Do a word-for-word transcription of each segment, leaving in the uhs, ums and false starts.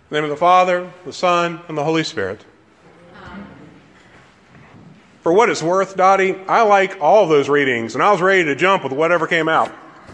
In the name of the Father, the Son, and the Holy Spirit. Amen. For what it's worth, Dottie, I like all of those readings, and I was ready to jump with whatever came out.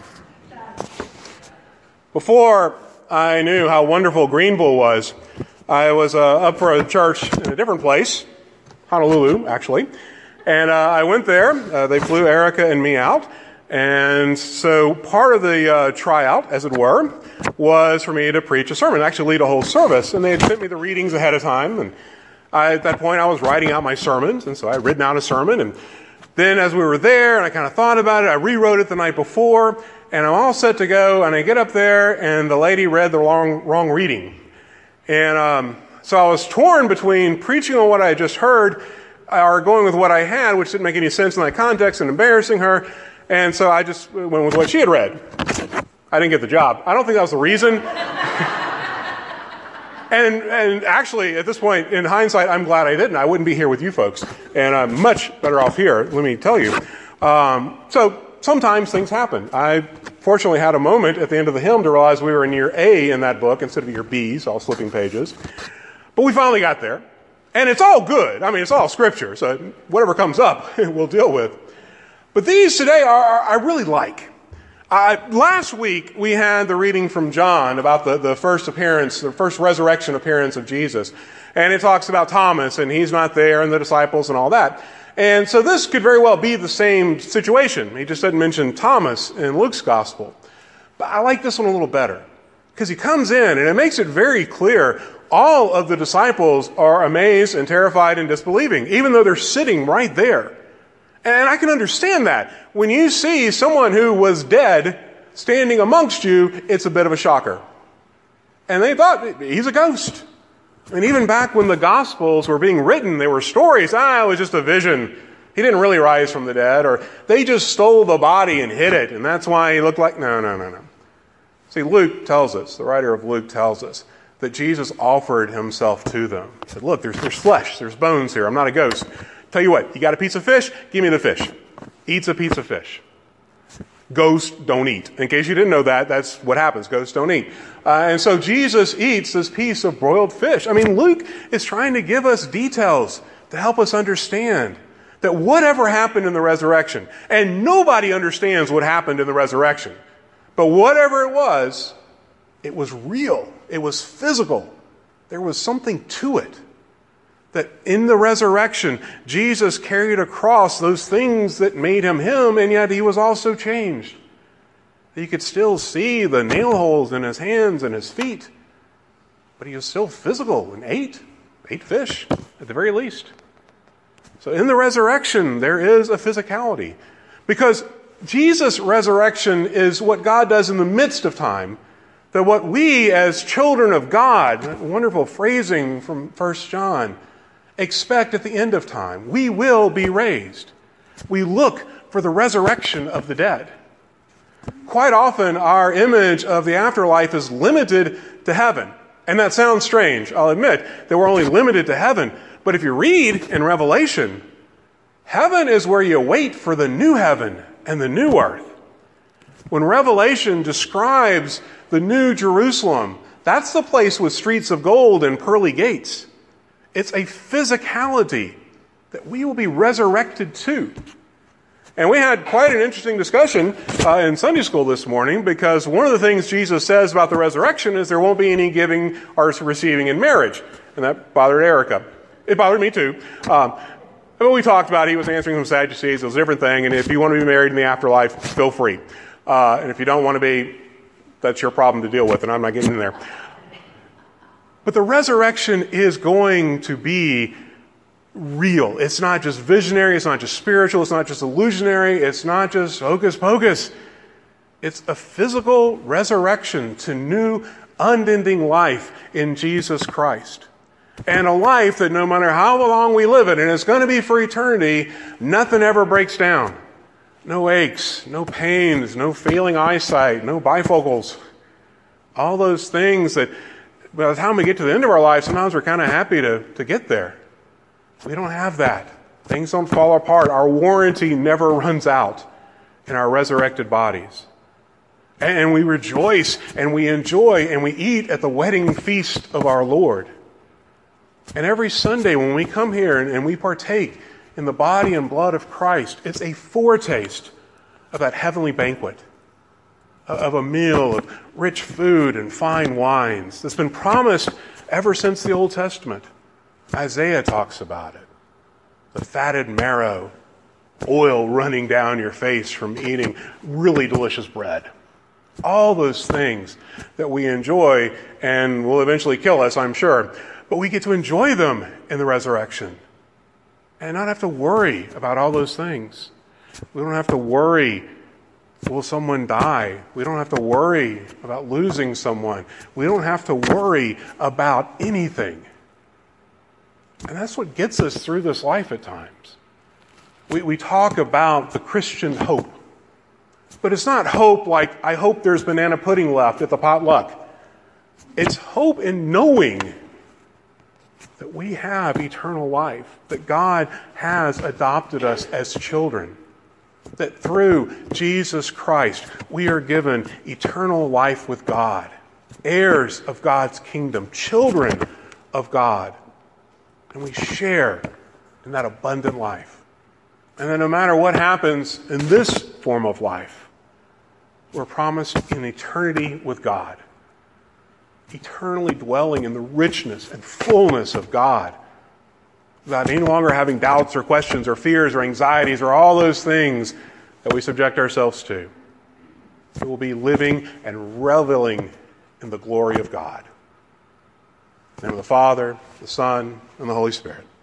Before I knew how wonderful Greenville was, I was uh, up for a church in a different place, Honolulu, actually, and uh, I went there. Uh, they flew Erica and me out. And so part of the uh, tryout, as it were, was for me to preach a sermon, actually lead a whole service. And they had sent me the readings ahead of time. And I, at that point, I was writing out my sermons. And so I had written out a sermon. And then as we were there, and I kind of thought about it, I rewrote it the night before. And I'm all set to go. And I get up there, and the lady read the wrong, wrong reading. And um, so I was torn between preaching on what I had just heard or going with what I had, which didn't make any sense in that context, and embarrassing her. And so I just went with what she had read. I didn't get the job. I don't think that was the reason. and and actually, at this point, in hindsight, I'm glad I didn't. I wouldn't be here with you folks. And I'm much better off here, let me tell you. Um, so sometimes things happen. I fortunately had a moment at the end of the hymn to realize we were in year A in that book instead of year B, so I was flipping pages. But we finally got there. And it's all good. I mean, it's all scripture. So whatever comes up, we'll deal with. But these today are, are I really like. Uh, last week we had the reading from John about the, the first appearance, the first resurrection appearance of Jesus. And it talks about Thomas, and he's not there, and the disciples and all that. And so this could very well be the same situation. He just doesn't mention Thomas in Luke's gospel. But I like this one a little better. Because he comes in, and it makes it very clear all of the disciples are amazed and terrified and disbelieving, even though they're sitting right there. And I can understand that. When you see someone who was dead standing amongst you, it's a bit of a shocker. And they thought, he's a ghost. And even back when the Gospels were being written, there were stories, ah, it was just a vision. He didn't really rise from the dead. Or they just stole the body and hid it. And that's why he looked like, no, no, no, no. See, Luke tells us, the writer of Luke tells us, that Jesus offered himself to them. He said, look, there's, there's flesh, there's bones here. I'm not a ghost. Tell you what, you got a piece of fish? Give me the fish. Eats a piece of fish. Ghosts don't eat. In case you didn't know that, that's what happens. Ghosts don't eat. Uh, and so Jesus eats this piece of broiled fish. I mean, Luke is trying to give us details to help us understand that whatever happened in the resurrection, and nobody understands what happened in the resurrection, but whatever it was, it was real. It was physical. There was something to it. That in the resurrection, Jesus carried across those things that made him him, and yet he was also changed. You could still see the nail holes in his hands and his feet, but he was still physical and ate, ate fish at the very least. So in the resurrection, there is a physicality. Because Jesus' resurrection is what God does in the midst of time, that what we as children of God, that wonderful phrasing from First John, expect at the end of time. We will be raised. We look for the resurrection of the dead. Quite often, our image of the afterlife is limited to heaven. And that sounds strange. I'll admit that we're only limited to heaven. But if you read in Revelation, heaven is where you wait for the new heaven and the new earth. When Revelation describes the new Jerusalem, that's the place with streets of gold and pearly gates. It's a physicality that we will be resurrected to. And we had quite an interesting discussion uh, in Sunday school this morning, because one of the things Jesus says about the resurrection is there won't be any giving or receiving in marriage. And that bothered Erica. It bothered me too. Um, but we talked about, he was answering some Sadducees, it was a different thing, and if you want to be married in the afterlife, feel free. Uh, and if you don't want to be, that's your problem to deal with, and I'm not getting in there. But the resurrection is going to be real. It's not just visionary. It's not just spiritual. It's not just illusionary. It's not just hocus pocus. It's a physical resurrection to new, unending life in Jesus Christ. And a life that no matter how long we live it, and it's going to be for eternity, nothing ever breaks down. No aches, no pains, no failing eyesight, no bifocals. All those things that by the time we get to the end of our life, sometimes we're kind of happy to, to get there. We don't have that. Things don't fall apart. Our warranty never runs out in our resurrected bodies. And we rejoice and we enjoy and we eat at the wedding feast of our Lord. And every Sunday when we come here and we partake in the body and blood of Christ, it's a foretaste of that heavenly banquet, of a meal of rich food and fine wines that's been promised ever since the Old Testament. Isaiah talks about it. The fatted marrow, oil running down your face from eating really delicious bread. All those things that we enjoy and will eventually kill us, I'm sure. But we get to enjoy them in the resurrection and not have to worry about all those things. We don't have to worry, will someone die? We don't have to worry about losing someone. We don't have to worry about anything. And that's what gets us through this life at times. We, we talk about the Christian hope. But it's not hope like, I hope there's banana pudding left at the potluck. It's hope in knowing that we have eternal life, that God has adopted us as children, that through Jesus Christ we are given eternal life with God, heirs of God's kingdom, children of God, and we share in that abundant life. And then no matter what happens in this form of life, we're promised an eternity with God, eternally dwelling in the richness and fullness of God, without any longer having doubts or questions or fears or anxieties or all those things that we subject ourselves to. We will be living and reveling in the glory of God. In the name of the Father, the Son, and the Holy Spirit.